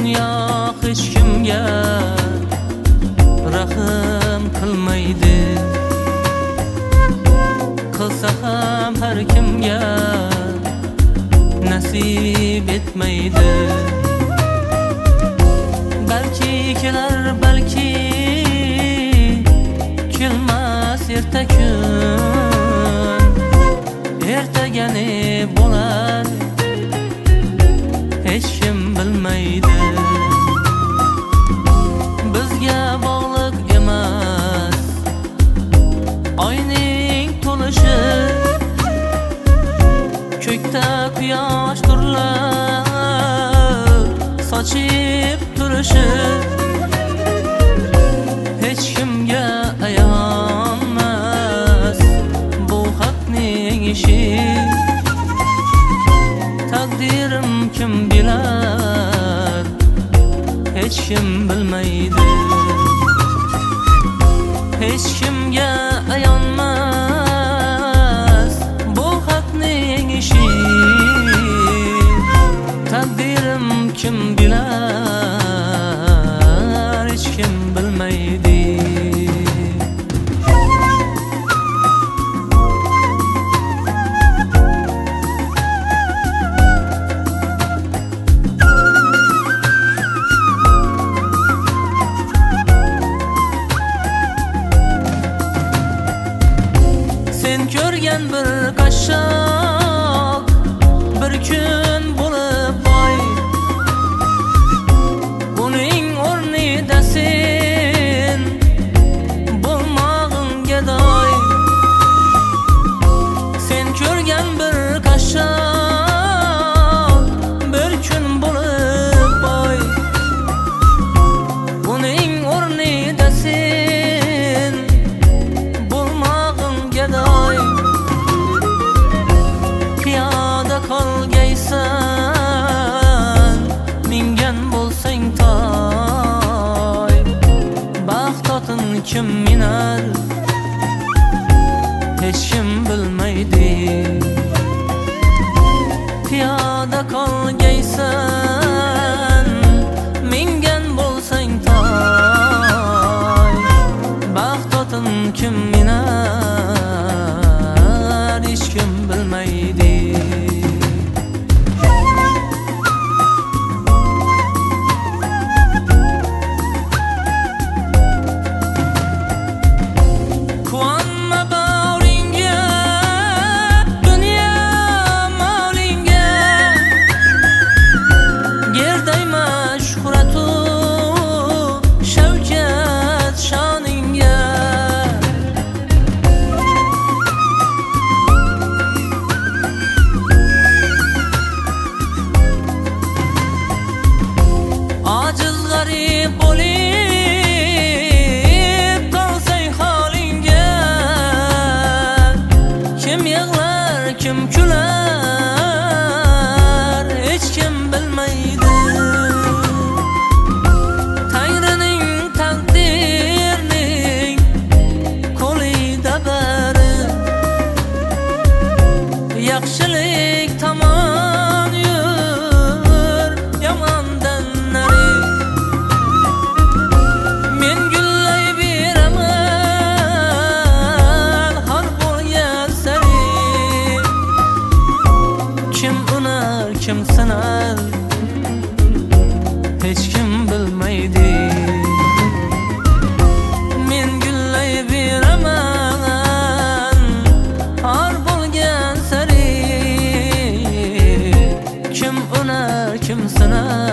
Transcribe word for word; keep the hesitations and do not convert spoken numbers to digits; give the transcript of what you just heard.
Dünya hech kimga rahm qilmaydi, qilsa ham har kimga nasib etmaydi. Balki kelar, balki kelmas erta kun, ertaga ne bo'lar hech kim bilmaydi. Bizga bog'liq emas oyning to'lishi, ko'kda quyosh turlar sochib turishi hech kimga ayon emas. Bu haqning ishi, taqdirim kim bilar hech kim bilmaydi. Hech kimga ayon emas bu haqning ishi, taqdirim kim bilar hech kim bilmaydi. Sen ko'rgan bir qashshoq bir kun bo'lib boy, uning o'rnida sen bo'lmag'in gadoy. Sen ko'rgan bir qashshoq bir kun bo'lib boy, uning o'rnida sen bo'lmag'in gadoy. Piyoda qolgaysan, mingan bo'lsang toy, baxt otin kim minar hech kim bilmaydi. Piyoda qolgaysan, mingan bo'lsang toy, baxt otin kim minar hech kim bilmaydi. Quvonma bag'ringga, dunyo molingga, gerdayma shuhratu shavkat shoningga. Ojiz g'arib bo'lib qolsang holingga, kim yig'lar kim kular hech kim bilmaydi. Tangrining taqdirning qo'lida bari, yaxshilik tomon yur, yomondan nari. Men gullay beraman har bo'lgan sari, kim unar kim sanar hech kim bilmaydi. Men gullay beraman har bo'lgan sari, kim unar kim sanar